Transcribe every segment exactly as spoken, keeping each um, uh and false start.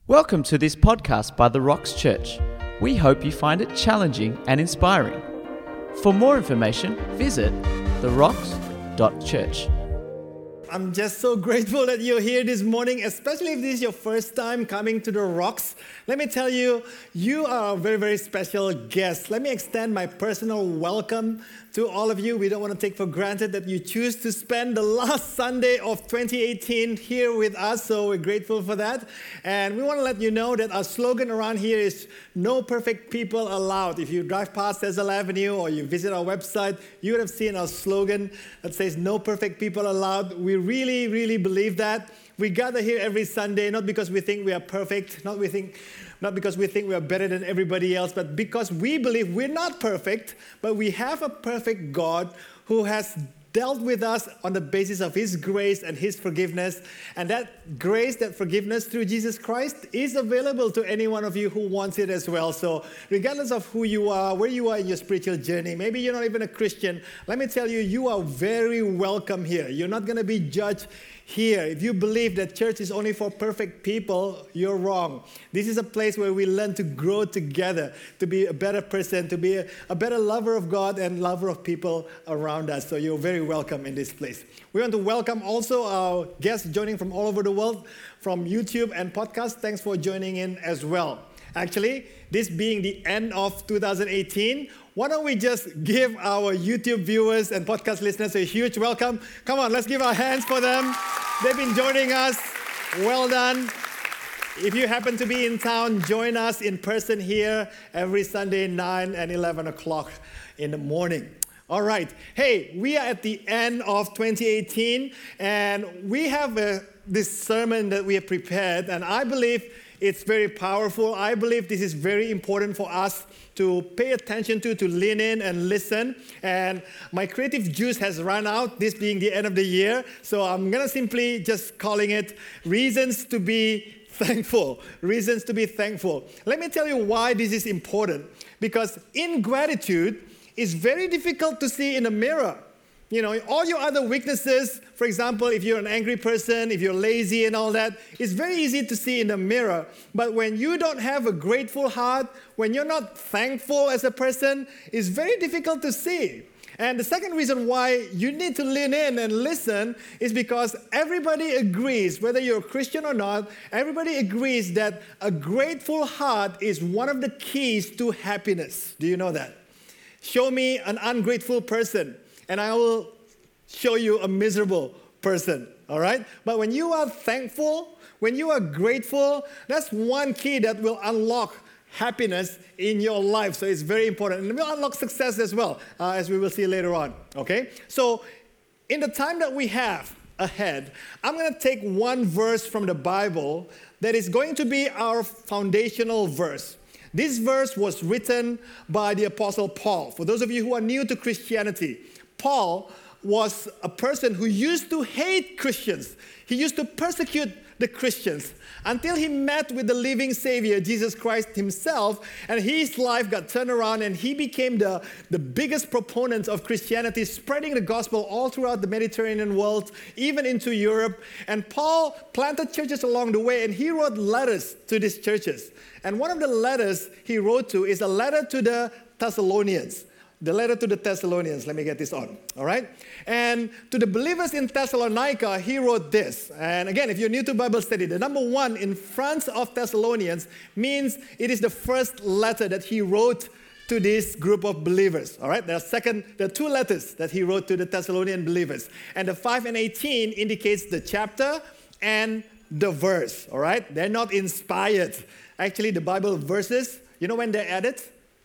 Welcome to this podcast by The Rocks Church. We hope you find it challenging and inspiring. For more information, visit the rocks dot church. I'm just so grateful that you're here this morning, especially if this is your first time coming to the Rocks. Let me tell you, you are a very, very special guest. Let me extend my personal welcome to all of you. We don't want to take for granted that you choose to spend the last Sunday of twenty eighteen here with us, so we're grateful for that. And we want to let you know that our slogan around here is "No perfect people allowed." If you drive past Tessel Avenue or you visit our website, you would have seen our slogan that says "No perfect people allowed." We really, really believe that. We gather here every Sunday, not because we think we are perfect, not we think, not because we think we are better than everybody else, but because we believe we're not perfect, but we have a perfect God who has dealt with us on the basis of His grace and His forgiveness. And that grace, that forgiveness through Jesus Christ is available to any one of you who wants it as well. So regardless of who you are, where you are in your spiritual journey, maybe you're not even a Christian, let me tell you, you are very welcome here. You're not going to be judged here. If you believe that church is only for perfect people, you're wrong. This is a place where we learn to grow together, to be a better person, to be a, a better lover of God and lover of people around us. So you're very welcome in this place. We want to welcome also our guests joining from all over the world, from YouTube and podcast. Thanks for joining in as well. Actually, this being the end of two thousand eighteen, why don't we just give our YouTube viewers and podcast listeners a huge welcome? Come on, let's give our hands for them. They've been joining us. Well done. If you happen to be in town, join us in person here every Sunday, nine and eleven o'clock in the morning. All right. Hey, we are at the end of twenty eighteen, and we have a, this sermon that we have prepared, and I believe it's very powerful. I believe this is very important for us to pay attention to, to lean in and listen. And my creative juice has run out, this being the end of the year. So I'm going to simply just calling it Reasons to be Thankful. Reasons to be thankful. Let me tell you why this is important. Because ingratitude is very difficult to see in the mirror. You know, all your other weaknesses, for example, if you're an angry person, if you're lazy and all that, it's very easy to see in the mirror. But when you don't have a grateful heart, when you're not thankful as a person, it's very difficult to see. And the second reason why you need to lean in and listen is because everybody agrees, whether you're a Christian or not, everybody agrees that a grateful heart is one of the keys to happiness. Do you know that? Show me an ungrateful person, and I will show you a miserable person, all right? But when you are thankful, when you are grateful, that's one key that will unlock happiness in your life. So it's very important. And it will unlock success as well, uh, as we will see later on, okay? So in the time that we have ahead, I'm going to take one verse from the Bible that is going to be our foundational verse. This verse was written by the Apostle Paul. For those of you who are new to Christianity, Paul was a person who used to hate Christians. He used to persecute the Christians until he met with the living Savior, Jesus Christ himself, and his life got turned around and he became the, the biggest proponent of Christianity, spreading the gospel all throughout the Mediterranean world, even into Europe. And Paul planted churches along the way, and he wrote letters to these churches. And one of the letters he wrote to is a letter to the Thessalonians. The letter to the Thessalonians. Let me get this on, all right? And to the believers in Thessalonica, he wrote this. And again, if you're new to Bible study, the number one in front of Thessalonians means it is the first letter that he wrote to this group of believers, all right? There are second, there are two letters that he wrote to the Thessalonian believers. And the five and eighteen indicates the chapter and the verse, all right? They're not inspired. Actually, the Bible verses, you know when they're added?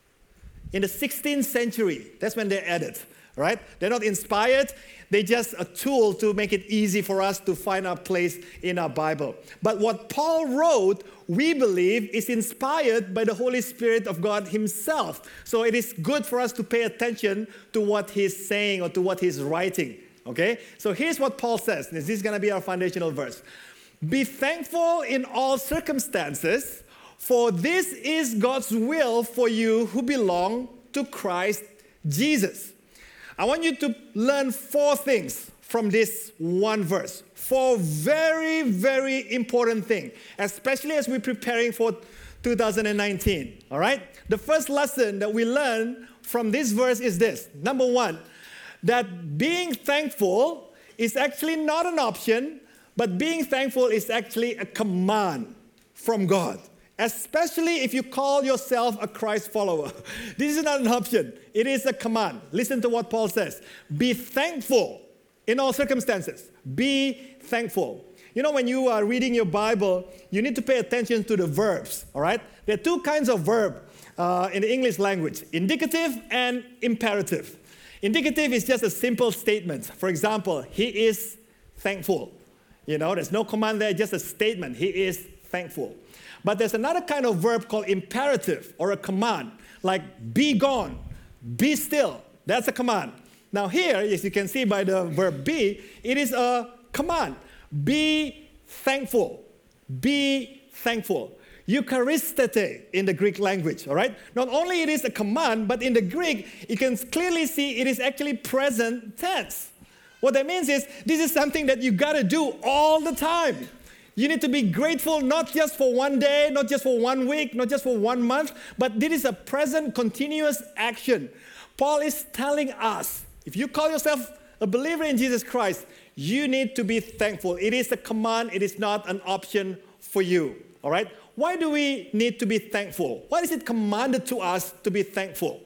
In the sixteenth century, that's when they're added, right? They're not inspired. They're just a tool to make it easy for us to find our place in our Bible. But what Paul wrote, we believe, is inspired by the Holy Spirit of God himself. So it is good for us to pay attention to what he's saying or to what he's writing, okay? So here's what Paul says. This is going to be our foundational verse. Be thankful in all circumstances, for this is God's will for you who belong to Christ Jesus. I want you to learn four things from this one verse. Four very, very important things, especially as we're preparing for two thousand nineteen, all right? The first lesson that we learn from this verse is this. Number one, that being thankful is actually not an option, but being thankful is actually a command from God, especially if you call yourself a Christ follower. This is not an option. It is a command. Listen to what Paul says. Be thankful in all circumstances. Be thankful. You know, when you are reading your Bible, you need to pay attention to the verbs, all right? There are two kinds of verb uh, in the English language, indicative and imperative. Indicative is just a simple statement. For example, he is thankful. You know, there's no command there, just a statement. He is thankful. But there's another kind of verb called imperative or a command, like be gone, be still. That's a command. Now here, as you can see by the verb be, it is a command. Be thankful. Be thankful. Eucharistete in the Greek language, all right? Not only it is a command, but in the Greek, you can clearly see it is actually present tense. What that means is this is something that you got to do all the time. You need to be grateful not just for one day, not just for one week, not just for one month, but this is a present continuous action. Paul is telling us, if you call yourself a believer in Jesus Christ, you need to be thankful. It is a command. It is not an option for you. All right? Why do we need to be thankful? Why is it commanded to us to be thankful?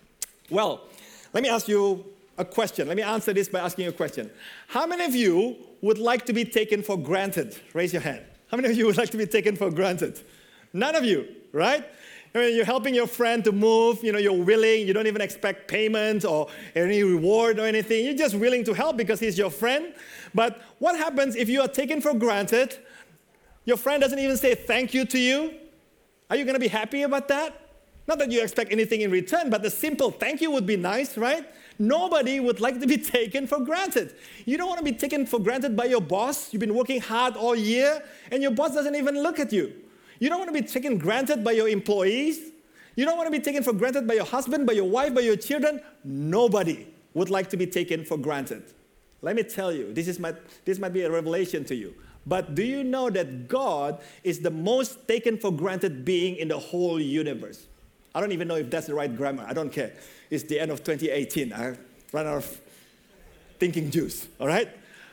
Well, let me ask you a question. Let me answer this by asking you a question. How many of you would like to be taken for granted? Raise your hand. How many of you would like to be taken for granted? None of you, right? I mean, you're helping your friend to move, you know, you're willing, you don't even expect payment or any reward or anything. You're just willing to help because he's your friend. But what happens if you are taken for granted? Your friend doesn't even say thank you to you. Are you going to be happy about that? Not that you expect anything in return, but the simple thank you would be nice, right? Nobody would like to be taken for granted. You don't want to be taken for granted by your boss. You've been working hard all year, and your boss doesn't even look at you. You don't want to be taken granted by your employees. You don't want to be taken for granted by your husband, by your wife, by your children. Nobody would like to be taken for granted. Let me tell you, this is my, this might be a revelation to you. But do you know that God is the most taken for granted being in the whole universe? I don't even know if that's the right grammar. I don't care. It's the end of twenty eighteen. I ran out of thinking juice, all right?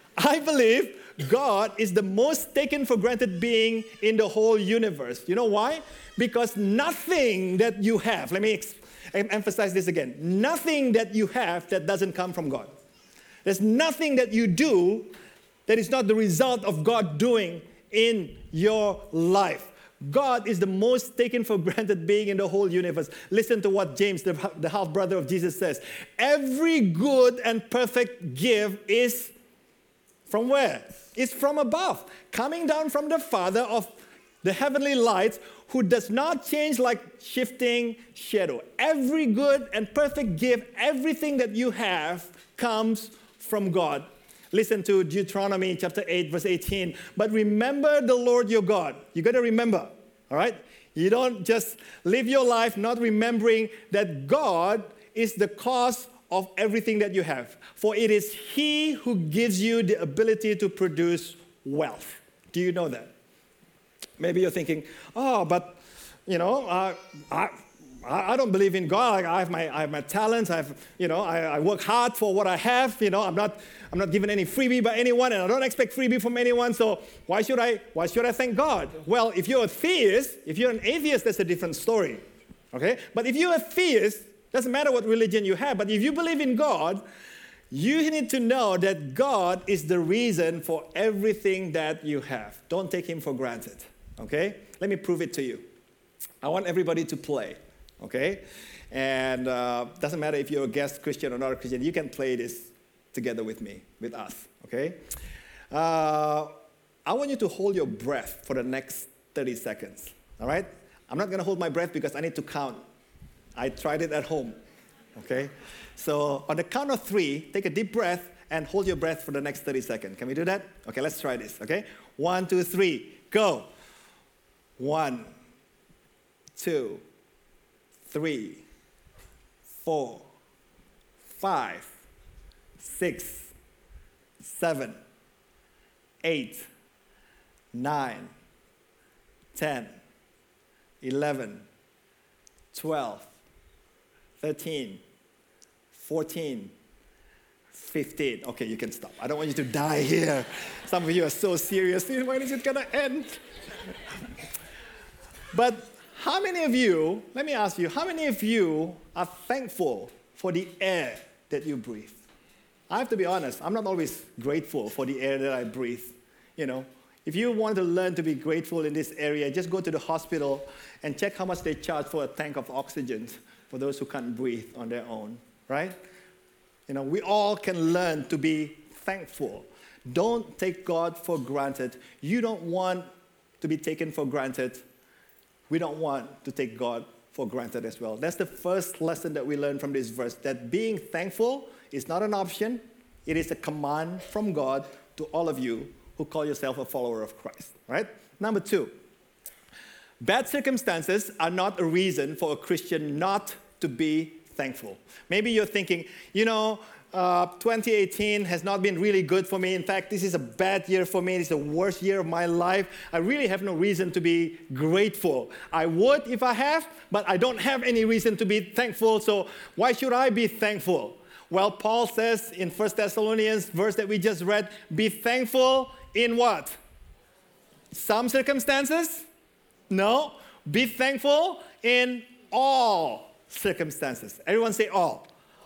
I believe God is the most taken for granted being in the whole universe. You know why? Because nothing that you have, let me ex- emphasize this again, nothing that you have that doesn't come from God. There's nothing that you do that is not the result of God doing in your life. God is the most taken for granted being in the whole universe. Listen to what James, the, the half-brother of Jesus, says. Every good and perfect gift is from where? It's from above, coming down from the Father of the heavenly lights, who does not change like shifting shadow. Every good and perfect gift, everything that you have, comes from God. Listen to Deuteronomy chapter eight, verse eighteen. But remember the Lord your God. You got to remember, all right? You don't just live your life not remembering that God is the cause of everything that you have. For it is He who gives you the ability to produce wealth. Do you know that? Maybe you're thinking, oh, but, you know, uh, I... I don't believe in God. I have my, I have my talents. I have, you know, I, I work hard for what I have. You know, I'm not, I'm not given any freebie by anyone, and I don't expect freebie from anyone. So why should I, why should I thank God? Well, if you're a theist, if you're an atheist, that's a different story. Okay, but if you're a theist, doesn't matter what religion you have. But if you believe in God, you need to know that God is the reason for everything that you have. Don't take Him for granted. Okay, let me prove it to you. I want everybody to play. Okay? And uh, doesn't matter if you're a guest Christian or not a Christian, you can play this together with me, with us. Okay? Uh, I want you to hold your breath for the next thirty seconds. All right? I'm not going to hold my breath because I need to count. I tried it at home. Okay? So on the count of three, take a deep breath and hold your breath for the next thirty seconds. Can we do that? Okay, let's try this. Okay? One, two, three. Go. One, two, three, four, five, six, seven, eight, nine, ten, eleven, twelve, thirteen, fourteen, fifteen. Okay, you can stop. I don't want you to die here. Some of you are so serious. When is it going to end? But how many of you, let me ask you, how many of you are thankful for the air that you breathe? I have to be honest, I'm not always grateful for the air that I breathe. You know, if you want to learn to be grateful in this area, just go to the hospital and check how much they charge for a tank of oxygen for those who can't breathe on their own, right? You know, we all can learn to be thankful. Don't take God for granted. You don't want to be taken for granted. We don't want to take God for granted as well. That's the first lesson that we learn from this verse, that being thankful is not an option. It is a command from God to all of you who call yourself a follower of Christ, right? Number two, bad circumstances are not a reason for a Christian not to be thankful. Maybe you're thinking, you know, uh, twenty eighteen has not been really good for me. In fact, this is a bad year for me. It's the worst year of my life. I really have no reason to be grateful. I would if I have, but I don't have any reason to be thankful, so why should I be thankful? Well, Paul says in First Thessalonians, verse that we just read, be thankful in what? Some circumstances? No. Be thankful in all circumstances. Everyone say all.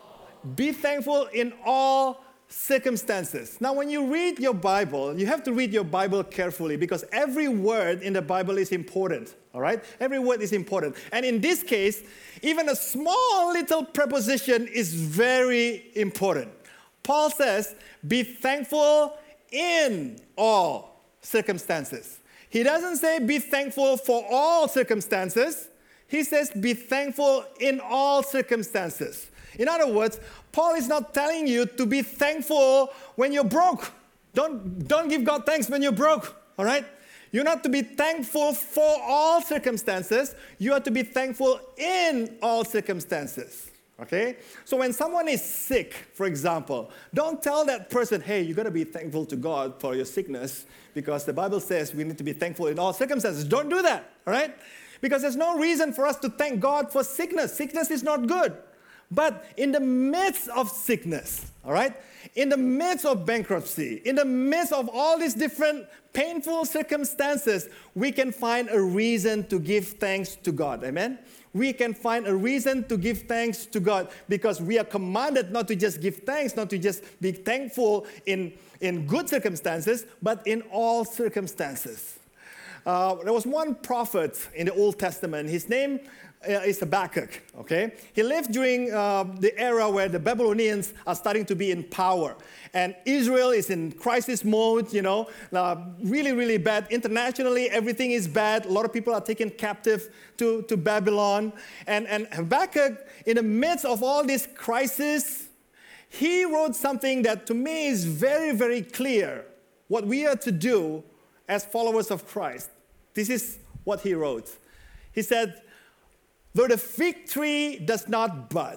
Be thankful in all circumstances. Now, when you read your Bible, you have to read your Bible carefully because every word in the Bible is important, all right? Every word is important. And in this case, even a small little preposition is very important. Paul says, be thankful in all circumstances. He doesn't say be thankful for all circumstances. He says be thankful in all circumstances. In other words, Paul is not telling you to be thankful when you're broke. Don't, don't give God thanks when you're broke, all right? You're not to be thankful for all circumstances. You are to be thankful in all circumstances, okay? So when someone is sick, for example, don't tell that person, hey, you got to be thankful to God for your sickness because the Bible says we need to be thankful in all circumstances. Don't do that, all right? Because there's no reason for us to thank God for sickness. Sickness is not good. But in the midst of sickness, all right, in the midst of bankruptcy, in the midst of all these different painful circumstances, we can find a reason to give thanks to God. Amen? We can find a reason to give thanks to God because we are commanded not to just give thanks, not to just be thankful in, in good circumstances, but in all circumstances. Uh, there was one prophet in the Old Testament. His name uh, is Habakkuk, okay? He lived during uh, the era where the Babylonians are starting to be in power. And Israel is in crisis mode, you know, uh, really, really bad. Internationally, everything is bad. A lot of people are taken captive to, to Babylon. And, and Habakkuk, in the midst of all this crisis, he wrote something that to me is very, very clear. What we are to do as followers of Christ. This is what he wrote. He said, though the fig tree does not bud,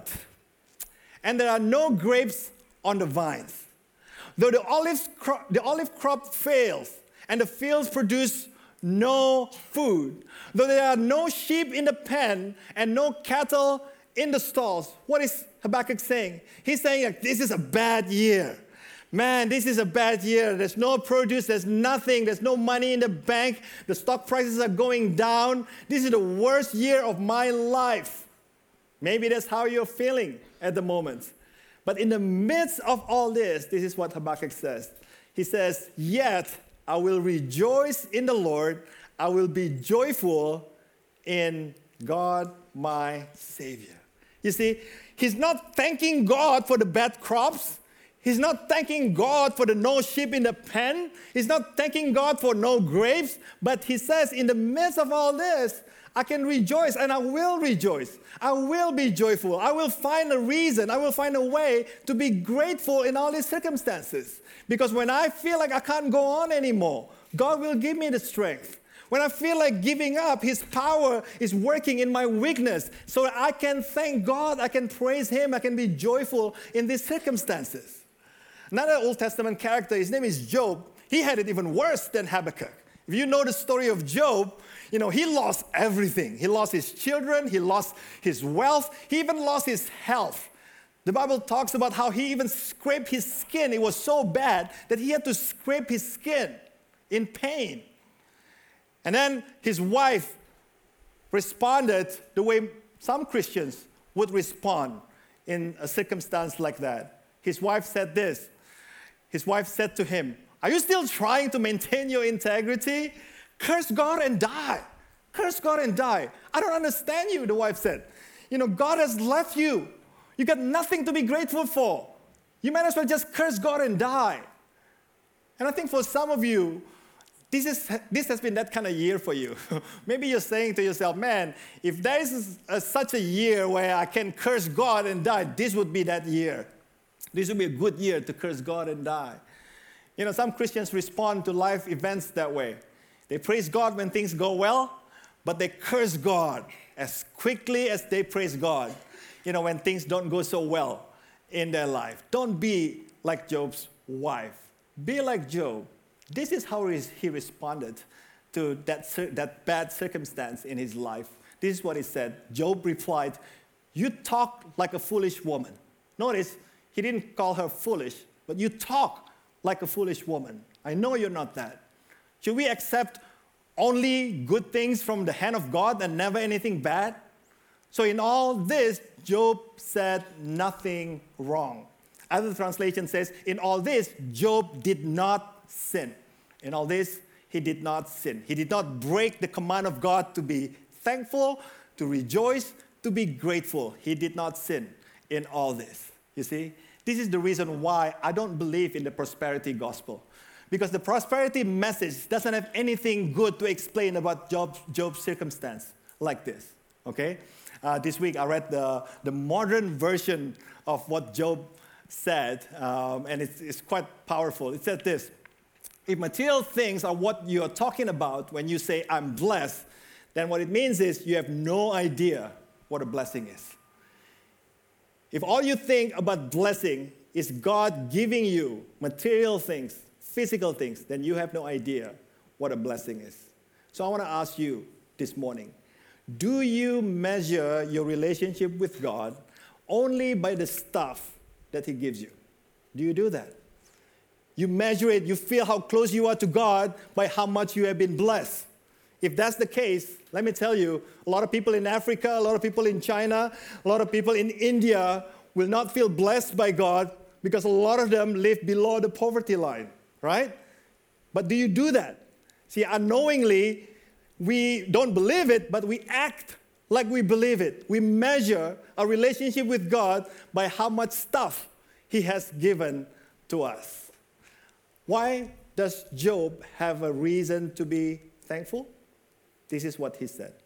and there are no grapes on the vines, though the olive crop, the olive crop fails, and the fields produce no food, though there are no sheep in the pen, and no cattle in the stalls. What is Habakkuk saying? He's saying, like, this is a bad year. Man, this is a bad year. There's no produce, there's nothing, there's no money in the bank. The stock prices are going down. This is the worst year of my life. Maybe that's how you're feeling at the moment. But in the midst of all this, this is what Habakkuk says. He says, yet I will rejoice in the Lord. I will be joyful in God my Savior. You see, he's not thanking God for the bad crops. He's not thanking God for the no sheep in the pen. He's not thanking God for no grapes. But he says, in the midst of all this, I can rejoice and I will rejoice. I will be joyful. I will find a reason. I will find a way to be grateful in all these circumstances. Because when I feel like I can't go on anymore, God will give me the strength. When I feel like giving up, His power is working in my weakness so that I can thank God, I can praise Him, I can be joyful in these circumstances. Another Old Testament character, his name is Job. He had it even worse than Habakkuk. If you know the story of Job, you know, he lost everything. He lost his children, he lost his wealth, he even lost his health. The Bible talks about how he even scraped his skin. It was so bad that he had to scrape his skin in pain. And then his wife responded the way some Christians would respond in a circumstance like that. His wife said this. His wife said to him, "Are you still trying to maintain your integrity? Curse God and die. Curse God and die. I don't understand you," the wife said. "You know, God has left you. You got nothing to be grateful for. You might as well just curse God and die." And I think for some of you, this, is, this has been that kind of year for you. Maybe you're saying to yourself, man, if there is a, such a year where I can curse God and die, this would be that year. This would be a good year to curse God and die. You know, some Christians respond to life events that way. They praise God when things go well, but they curse God as quickly as they praise God, you know, when things don't go so well in their life. Don't be like Job's wife. Be like Job. This is how he responded to that, that bad circumstance in his life. This is what he said. Job replied, "You talk like a foolish woman." Notice, he didn't call her foolish, but you talk like a foolish woman. I know you're not that. Should we accept only good things from the hand of God and never anything bad? So in all this, Job said nothing wrong. Other translation says, in all this, Job did not sin. In all this, he did not sin. He did not break the command of God to be thankful, to rejoice, to be grateful. He did not sin in all this. You see? This is the reason why I don't believe in the prosperity gospel. Because the prosperity message doesn't have anything good to explain about Job's, Job's circumstance like this. Okay? Uh, this week I read the, the modern version of what Job said, um, and it's, it's quite powerful. It said this: if material things are what you're talking about when you say, "I'm blessed," then what it means is you have no idea what a blessing is. If all you think about blessing is God giving you material things, physical things, then you have no idea what a blessing is. So I want to ask you this morning, do you measure your relationship with God only by the stuff that He gives you? Do you do that? You measure it, you feel how close you are to God by how much you have been blessed. If that's the case, let me tell you, a lot of people in Africa, a lot of people in China, a lot of people in India will not feel blessed by God because a lot of them live below the poverty line, right? But do you do that? See, unknowingly, we don't believe it, but we act like we believe it. We measure our relationship with God by how much stuff He has given to us. Why does Job have a reason to be thankful? This is what he said.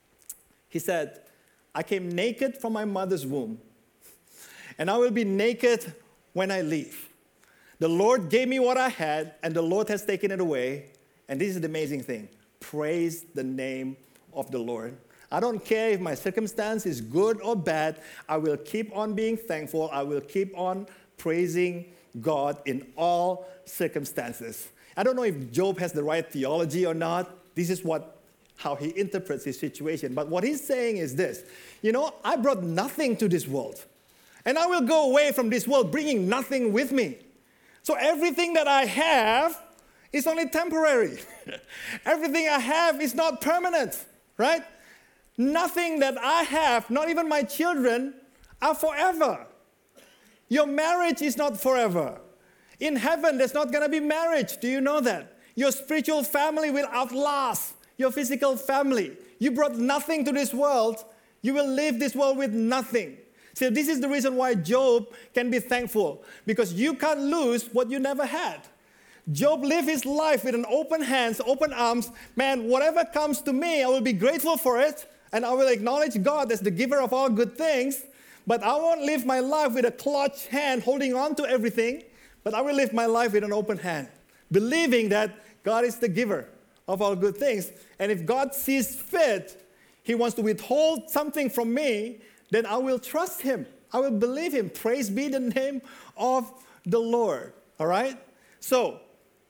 He said, "I came naked from my mother's womb, and I will be naked when I leave. The Lord gave me what I had, and the Lord has taken it away." And this is the amazing thing. Praise the name of the Lord. I don't care if my circumstance is good or bad. I will keep on being thankful. I will keep on praising God in all circumstances. I don't know if Job has the right theology or not. This is what how he interprets his situation. But what he's saying is this: you know, I brought nothing to this world, and I will go away from this world bringing nothing with me. So everything that I have is only temporary. Everything I have is not permanent, right? Nothing that I have, not even my children, are forever. Your marriage is not forever. In heaven, there's not going to be marriage. Do you know that? Your spiritual family will outlast your physical family. You brought nothing to this world. You will leave this world with nothing. So this is the reason why Job can be thankful, because you can't lose what you never had. Job lived his life with an open hands, open arms. Man, whatever comes to me, I will be grateful for it, and I will acknowledge God as the giver of all good things. But I won't live my life with a clutched hand holding on to everything, but I will live my life with an open hand, believing that God is the giver of all good things. And if God sees fit, He wants to withhold something from me, then I will trust Him. I will believe Him. Praise be the name of the Lord. All right? So,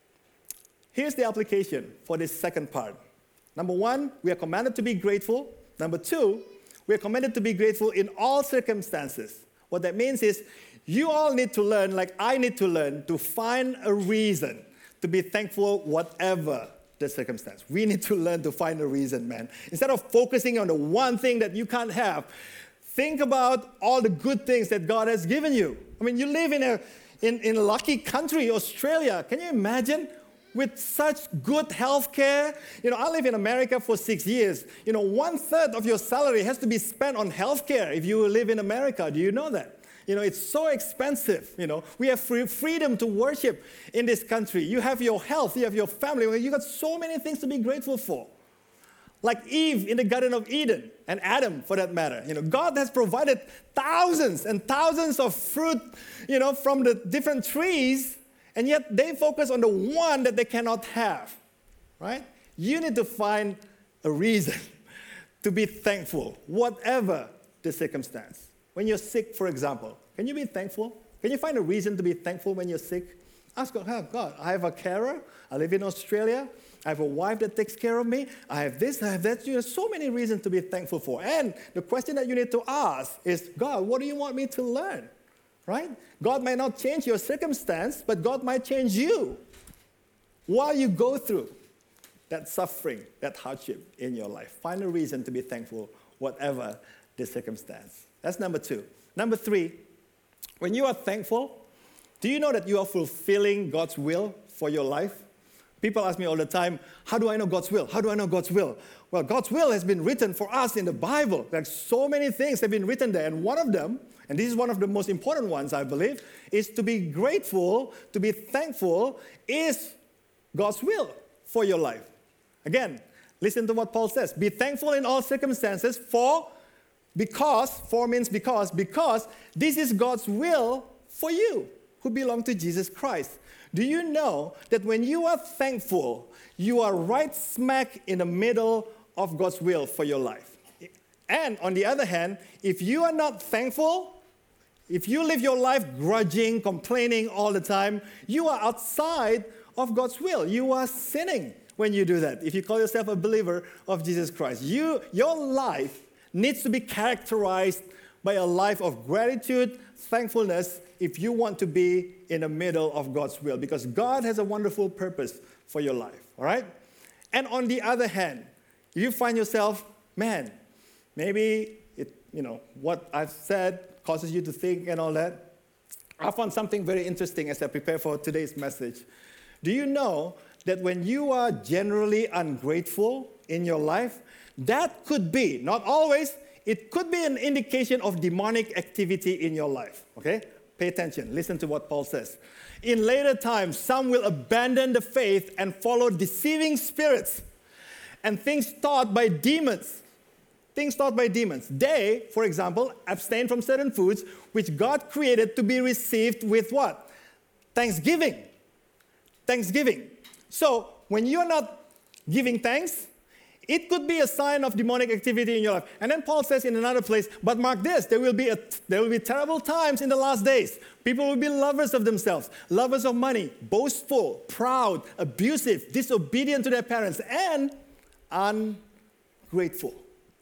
here's the application for this second part. Number one, we are commanded to be grateful. Number two, we are commanded to be grateful in all circumstances. What that means is you all need to learn, like I need to learn, to find a reason to be thankful whatever the circumstance. We need to learn to find a reason, man. Instead of focusing on the one thing that you can't have, think about all the good things that God has given you. I mean, you live in a, in, in a lucky country, Australia. Can you imagine? With such good health care. You know, I live in America for six years. You know, one third of your salary has to be spent on health care if you live in America. Do you know that? You know, it's so expensive. You know, we have free freedom to worship in this country. You have your health, you have your family. You got so many things to be grateful for. Like Eve in the Garden of Eden, and Adam for that matter. You know, God has provided thousands and thousands of fruit, you know, from the different trees, and yet they focus on the one that they cannot have, right? You need to find a reason to be thankful, whatever the circumstance. When you're sick, for example, can you be thankful? Can you find a reason to be thankful when you're sick? Ask God, oh, God, I have a carer. I live in Australia. I have a wife that takes care of me. I have this, I have that. You have so many reasons to be thankful for. And the question that you need to ask is, God, what do you want me to learn? Right? God might not change your circumstance, but God might change you while you go through that suffering, that hardship in your life. Find a reason to be thankful, whatever the circumstance. That's number two. Number three, when you are thankful, do you know that you are fulfilling God's will for your life? People ask me all the time, how do I know God's will? How do I know God's will? Well, God's will has been written for us in the Bible. Like so many things have been written there. And one of them, and this is one of the most important ones, I believe, is to be grateful, to be thankful, is God's will for your life. Again, listen to what Paul says. Be thankful in all circumstances, for, because, for means because, because this is God's will for you who belong to Jesus Christ. Do you know that when you are thankful, you are right smack in the middle of God's will for your life? And on the other hand, if you are not thankful, if you live your life grudging, complaining all the time, you are outside of God's will. You are sinning when you do that. If you call yourself a believer of Jesus Christ, you, your life needs to be characterized by a life of gratitude, thankfulness, if you want to be in the middle of God's will, because God has a wonderful purpose for your life, all right? And on the other hand, if you find yourself, man, maybe it, you know, what I've said causes you to think and all that. I found something very interesting as I prepare for today's message. Do you know that when you are generally ungrateful in your life, that could be, not always, it could be an indication of demonic activity in your life, okay? Pay attention. Listen to what Paul says. In later times, some will abandon the faith and follow deceiving spirits and things taught by demons. Things taught by demons. They, for example, abstain from certain foods which God created to be received with what? Thanksgiving. Thanksgiving. So, when you're not giving thanks, it could be a sign of demonic activity in your life. And then Paul says in another place, but mark this, there will be a, there will be terrible times in the last days. People will be lovers of themselves, lovers of money, boastful, proud, abusive, disobedient to their parents, and ungrateful.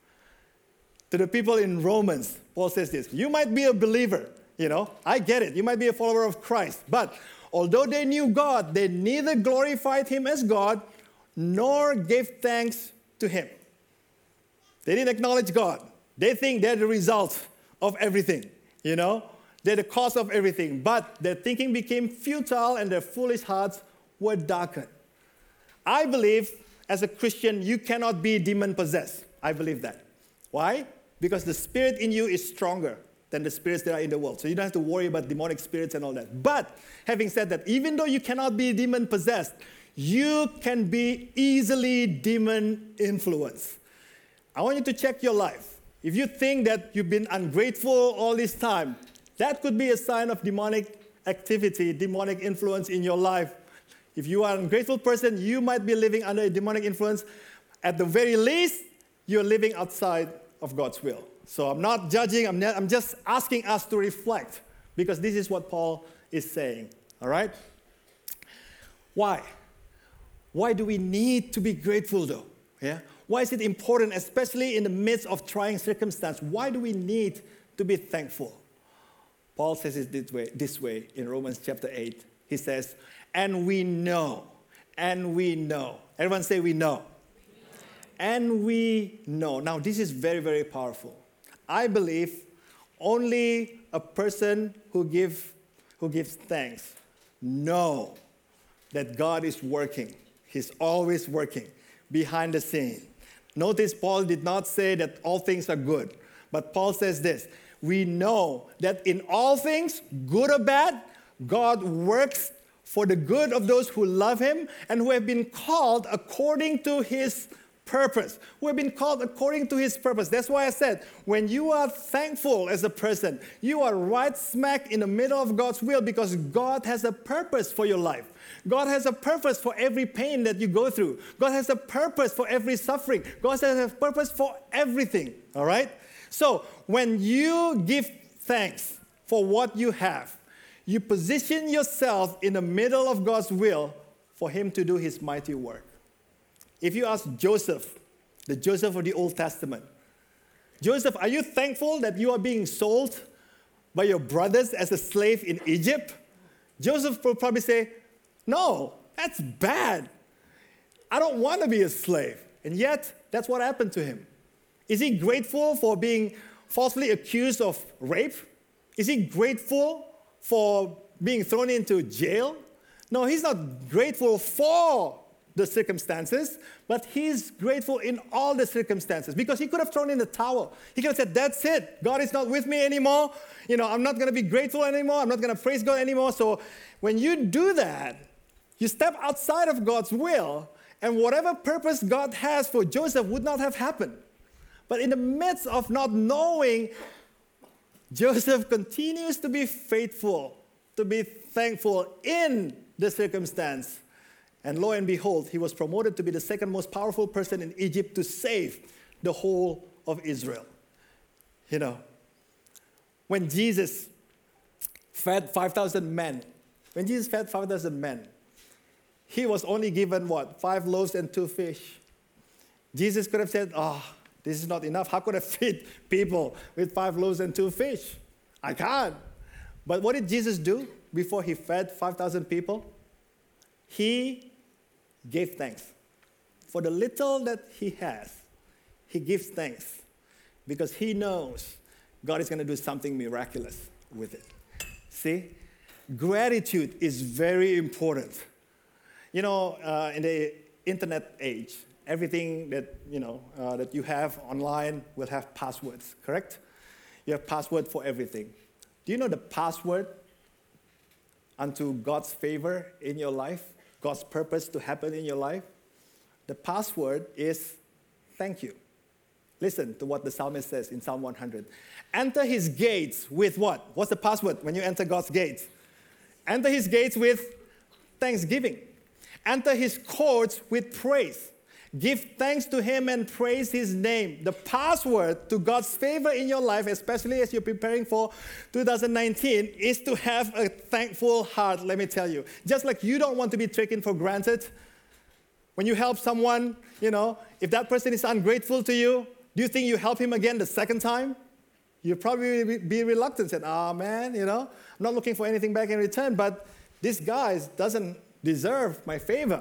To the people in Romans, Paul says this, you might be a believer, you know, I get it, you might be a follower of Christ, but although they knew God, they neither glorified him as God, nor gave thanks to him. They didn't acknowledge God. They think they're the result of everything, you know? They're the cause of everything. But their thinking became futile and their foolish hearts were darkened. I believe, as a Christian, you cannot be demon-possessed. I believe that. Why? Because the spirit in you is stronger than the spirits that are in the world. So you don't have to worry about demonic spirits and all that. But having said that, even though you cannot be demon-possessed, you can be easily demon-influenced. I want you to check your life. If you think that you've been ungrateful all this time, that could be a sign of demonic activity, demonic influence in your life. If you are an ungrateful person, you might be living under a demonic influence. At the very least, you're living outside of God's will. So I'm not judging, I'm, not, I'm just asking us to reflect, because this is what Paul is saying, all right? Why? Why do we need to be grateful though? Yeah? Why is it important, especially in the midst of trying circumstance? Why do we need to be thankful? Paul says it this way, this way in Romans chapter eight. He says, and we know, and we know. Everyone say we know. And we know. Now, this is very, very powerful. I believe only a person who, give, who gives thanks know that God is working. He's always working behind the scene. Notice Paul did not say that all things are good, but Paul says this, we know that in all things, good or bad, God works for the good of those who love him and who have been called according to his purpose. Who have been called according to his purpose. That's why I said, when you are thankful as a person, you are right smack in the middle of God's will because God has a purpose for your life. God has a purpose for every pain that you go through. God has a purpose for every suffering. God has a purpose for everything, all right? So when you give thanks for what you have, you position yourself in the middle of God's will for him to do his mighty work. If you ask Joseph, the Joseph of the Old Testament, Joseph, are you thankful that you are being sold by your brothers as a slave in Egypt? Joseph will probably say, no, that's bad. I don't want to be a slave. And yet, that's what happened to him. Is he grateful for being falsely accused of rape? Is he grateful for being thrown into jail? No, he's not grateful for the circumstances, but he's grateful in all the circumstances because he could have thrown in the towel. He could have said, that's it. God is not with me anymore. You know, I'm not going to be grateful anymore. I'm not going to praise God anymore. So when you do that, you step outside of God's will, and whatever purpose God has for Joseph would not have happened. But in the midst of not knowing, Joseph continues to be faithful, to be thankful in the circumstance. And lo and behold, he was promoted to be the second most powerful person in Egypt to save the whole of Israel. You know, when Jesus fed five thousand men, when Jesus fed five thousand men, he was only given what? Five loaves and two fish. Jesus could have said, oh, this is not enough. How could I feed people with five loaves and two fish? I can't. But what did Jesus do before he fed five thousand people? He gave thanks. For the little that he has, he gives thanks because he knows God is going to do something miraculous with it. See? Gratitude is very important. You know, uh, in the internet age, everything that, you know, uh, that you have online will have passwords, correct? You have password for everything. Do you know the password unto God's favor in your life? God's purpose to happen in your life? The password is thank you. Listen to what the psalmist says in Psalm one hundred. Enter his gates with what? What's the password when you enter God's gates? Enter his gates with thanksgiving. Enter his courts with praise. Give thanks to him and praise his name. The password to God's favor in your life, especially as you're preparing for two thousand nineteen, is to have a thankful heart, let me tell you. Just like you don't want to be taken for granted. When you help someone, you know, if that person is ungrateful to you, do you think you help him again the second time? You'll probably be reluctant and say, ah, oh, man, you know, I'm not looking for anything back in return, but this guy doesn't deserve my favor.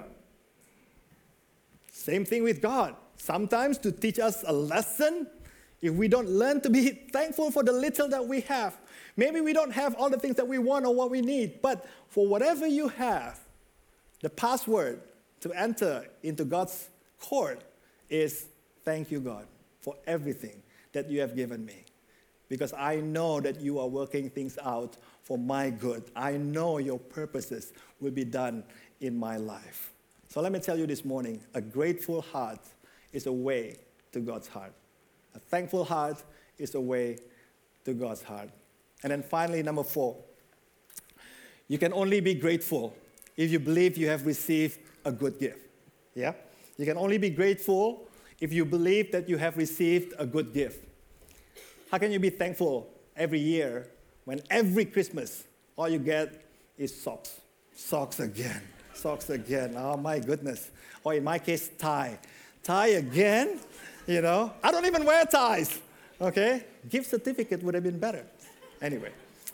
Same thing with God. Sometimes to teach us a lesson, if we don't learn to be thankful for the little that we have, maybe we don't have all the things that we want or what we need, but for whatever you have, the password to enter into God's court is thank you, God, for everything that you have given me. Because I know that you are working things out for my good. I know your purposes will be done in my life. So let me tell you this morning, a grateful heart is a way to God's heart. A thankful heart is a way to God's heart. And then finally, number four, you can only be grateful if you believe you have received a good gift. Yeah? You can only be grateful if you believe that you have received a good gift. How can you be thankful every year when every Christmas all you get is socks? Socks again. Socks again. Oh, my goodness. Or in my case, tie. Tie again, you know. I don't even wear ties, okay? Gift certificate would have been better. Anyway,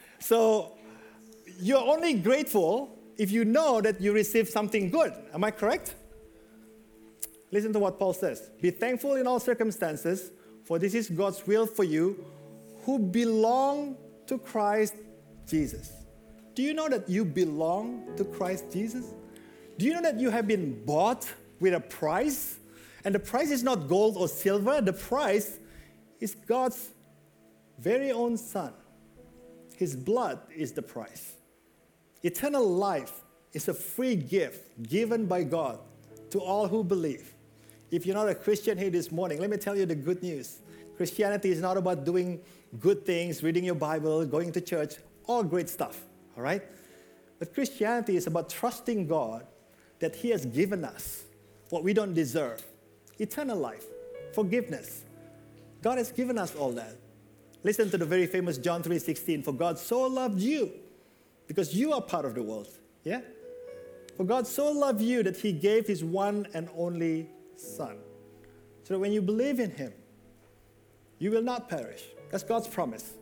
so you're only grateful if you know that you received something good. Am I correct? Listen to what Paul says. Be thankful in all circumstances, for this is God's will for you who belong to Christ Jesus. Do you know that you belong to Christ Jesus? Do you know that you have been bought with a price? And the price is not gold or silver. The price is God's very own Son. His blood is the price. Eternal life is a free gift given by God to all who believe. If you're not a Christian here this morning, let me tell you the good news. Christianity is not about doing good things, reading your Bible, going to church, all great stuff, all right? But Christianity is about trusting God that He has given us what we don't deserve. Eternal life, forgiveness. God has given us all that. Listen to the very famous John three sixteen. For God so loved you, because you are part of the world, yeah? For God so loved you that He gave His one and only Son. So that when you believe in Him, you will not perish. That's God's promise.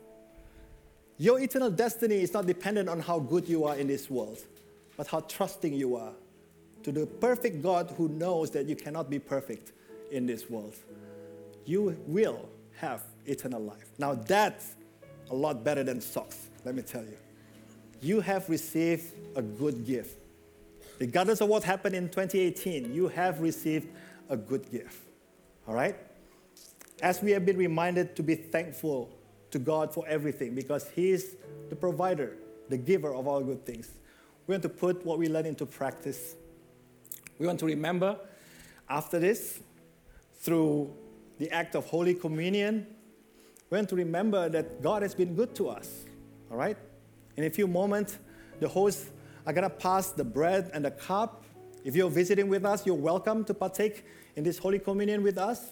Your eternal destiny is not dependent on how good you are in this world, but how trusting you are to the perfect God who knows that you cannot be perfect in this world. You will have eternal life. Now that's a lot better than socks, let me tell you. You have received a good gift. Regardless of what happened in twenty eighteen, you have received a good gift. All right? As we have been reminded to be thankful to God for everything because He is the provider, the giver of all good things. We want to put what we learn into practice. We want to remember after this, through the act of Holy Communion, we want to remember that God has been good to us. All right? In a few moments, the hosts are going to pass the bread and the cup. If you're visiting with us, you're welcome to partake in this Holy Communion with us.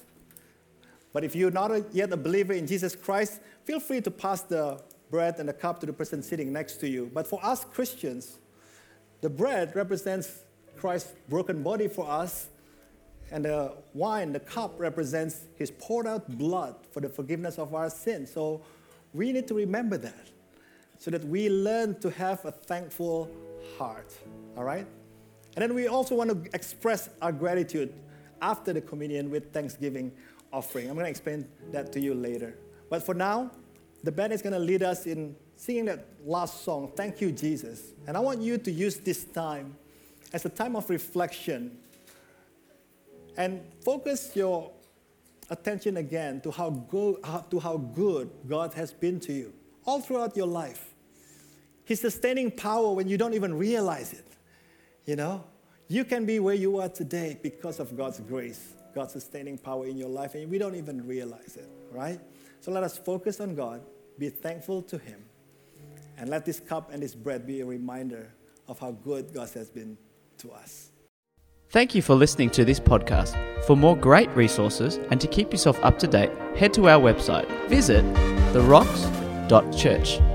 But if you're not yet a believer in Jesus Christ, feel free to pass the bread and the cup to the person sitting next to you. But for us Christians, the bread represents Christ's broken body for us, and the wine, the cup, represents His poured out blood for the forgiveness of our sins. So we need to remember that so that we learn to have a thankful heart, all right? And then we also want to express our gratitude after the communion with thanksgiving offering. I'm going to explain that to you later. But for now, the band is going to lead us in singing that last song, Thank You, Jesus. And I want you to use this time as a time of reflection and focus your attention again to how good, to how good God has been to you all throughout your life. His sustaining power when you don't even realize it. You know, you can be where you are today because of God's grace, God's sustaining power in your life, and we don't even realize it, right? So let us focus on God, be thankful to Him, and let this cup and this bread be a reminder of how good God has been to us. Thank you for listening to this podcast. For more great resources and to keep yourself up to date, head to our website. Visit the rocks dot church.